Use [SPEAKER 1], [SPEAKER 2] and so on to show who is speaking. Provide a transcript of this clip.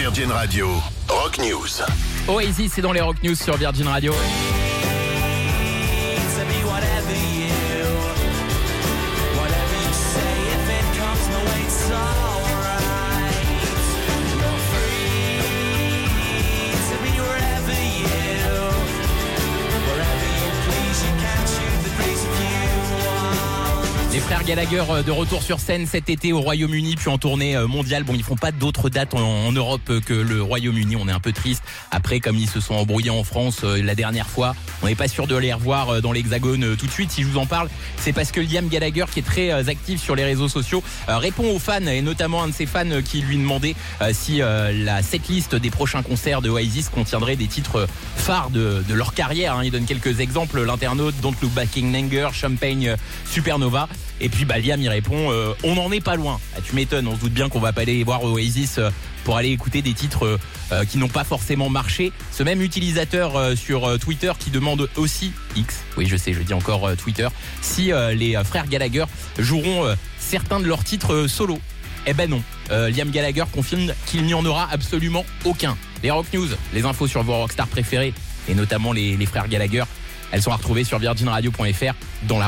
[SPEAKER 1] Virgin Radio, Rock News.
[SPEAKER 2] Oasis, c'est dans les Rock News sur Virgin Radio. Les frères Gallagher de retour sur scène cet été au Royaume-Uni puis en tournée mondiale. Bon, ils font pas d'autres dates en Europe que le Royaume-Uni. On est un peu triste. Après, comme ils se sont embrouillés en France la dernière fois, on n'est pas sûr de les revoir dans l'Hexagone tout de suite. Si je vous en parle, c'est parce que Liam Gallagher, qui est très actif sur les réseaux sociaux, répond aux fans, et notamment un de ses fans qui lui demandait si la setlist des prochains concerts de Oasis contiendrait des titres phares de leur carrière. Il donne quelques exemples. L'internaute, Don't Look Back in Anger, Champagne Supernova. Et puis Liam il répond on n'en est pas loin. Tu m'étonnes, on se doute bien qu'on va pas aller voir Oasis pour aller écouter des titres qui n'ont pas forcément marché. Ce même utilisateur sur Twitter qui demande aussi X, oui je sais, je dis encore Twitter, si les frères Gallagher joueront certains de leurs titres solo. Eh ben non, Liam Gallagher confirme qu'il n'y en aura absolument aucun. Les Rock News, les infos sur vos rockstars préférés et notamment les frères Gallagher, elles sont à retrouver sur virginradio.fr dans la